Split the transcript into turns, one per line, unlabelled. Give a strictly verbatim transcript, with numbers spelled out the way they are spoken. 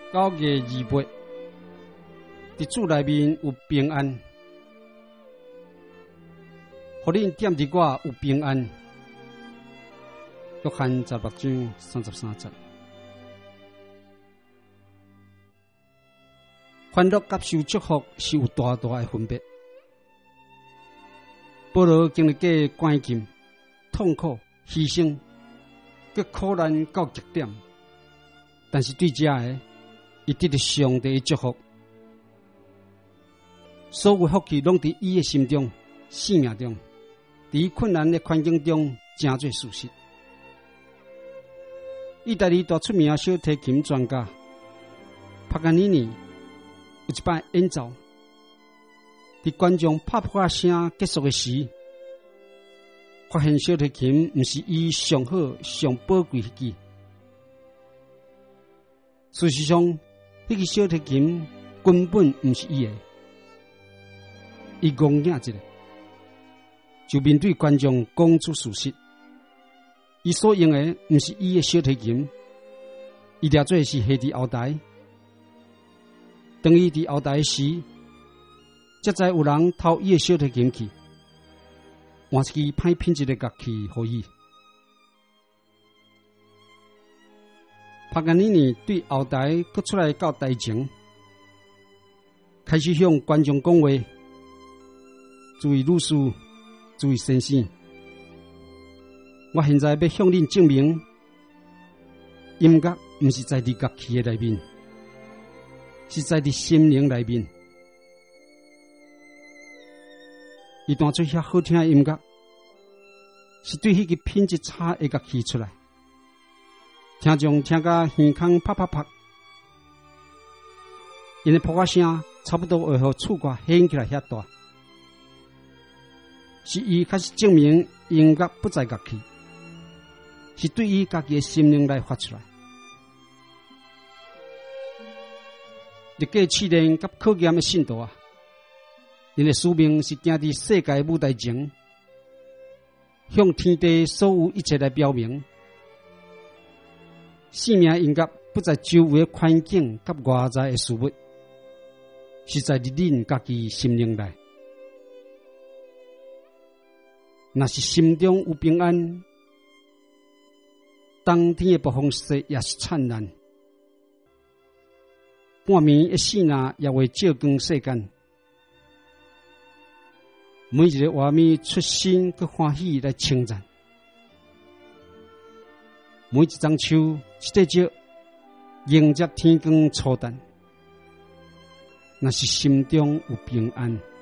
九月二八，伫主内面有平安，互恁踮伫我有平安。约翰十六章三十三节。欢乐甲受祝福是有大大的分别。保罗经历过关键、痛苦、牺牲，佮苦难到极点，但是对这个，伊得到上帝的祝福。所有福气拢伫伊的心中、生命中，伫困难的环境中真做事实。意大利大出名的小提琴专家帕格尼尼有一摆演奏，伫观众拍拍声结束的时，发现小提琴毋是伊上好、上宝贵迄支。事实上，迄个小提琴根本毋是伊的。伊戆硬一个，就面对观众讲出事实。伊所用的毋是伊的小提琴，伊抓做是下伫后台。当伊伫后台时，才知有人偷伊的小提琴去，换一支歹品质的乐器互伊。帕格尼尼对后台佫出来到台前，开始向观众讲话。注意女士，注意先生，我现在要向恁证明，音乐毋是在伫乐器的内面，是在伫心灵内面。伊弹出遐好听的音乐，是对迄个品质差的乐器出来，听众听甲耳孔啪啪啪，因的扑克声差不多会互触觉掀起来遐大。是伊开始证明音乐不在乐器，是对伊家己的心灵来发出来。历过试炼甲考验的信徒啊，因的使命是行伫世界舞台前，向天地所有一切来表明，生命音乐不在周围的环境甲外在的事物，是在恁家己心灵内。若是心中有平安，当天的暴风雪也是灿烂，半暝的死人也会照光世间。每一个画面出心佮欢喜来称赞，每一张树一块石迎接天光初淡。若是心中有平安。